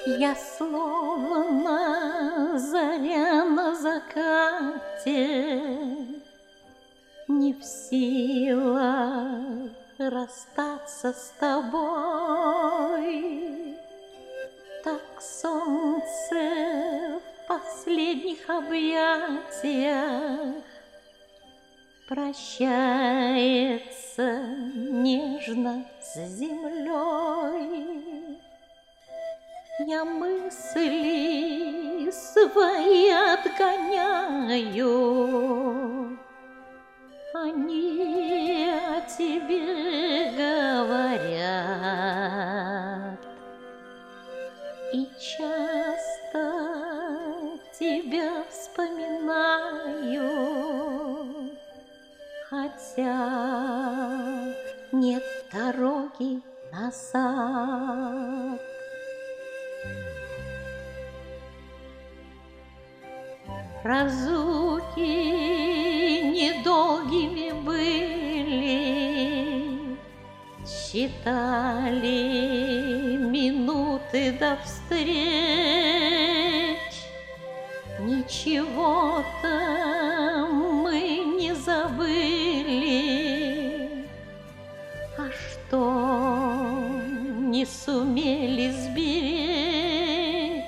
Я словно заря на закате, не в силах расстаться с тобой. Так солнце в последних объятиях прощается нежно с землей. Я мысли свои отгоняю, они о тебе говорят. И часто тебя вспоминаю, хотя нет дороги назад. Разлуки недолгими были, считали минуты до встреч. Ничего-то мы не забыли, а что не сумели сберечь?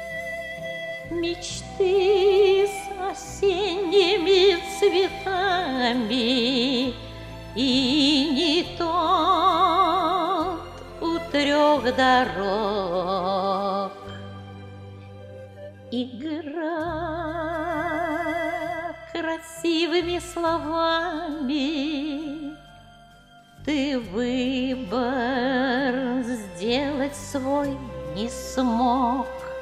Мечты с осенними цветами, и не тот у 3 дорог. Игра красивыми словами, ты выбор сделать свой не смог.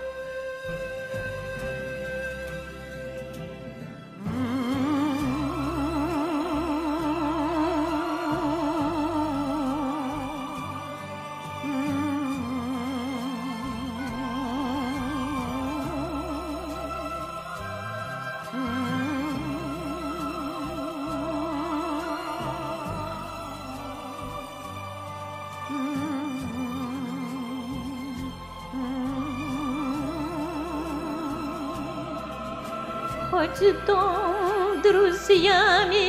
Хоть дом друзьями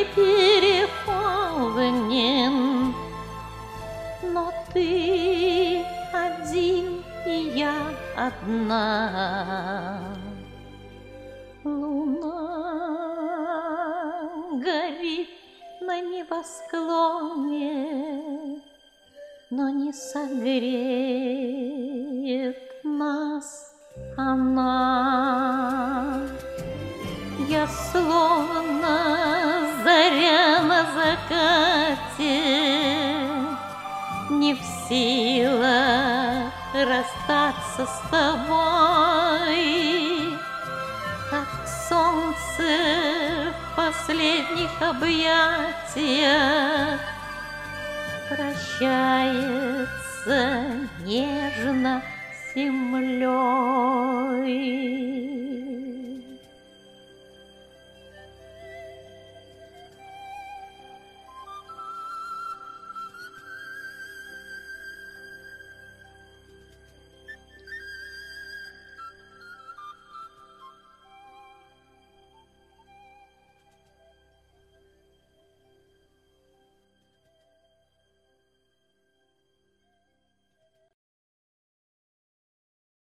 переполнен, но ты один, и я одна. Луна горит на небосклоне, но не согреет нас она. Я словно заря на закате, не в силах расстаться с тобой. Как солнце в последних объятиях прощается нежно с землей.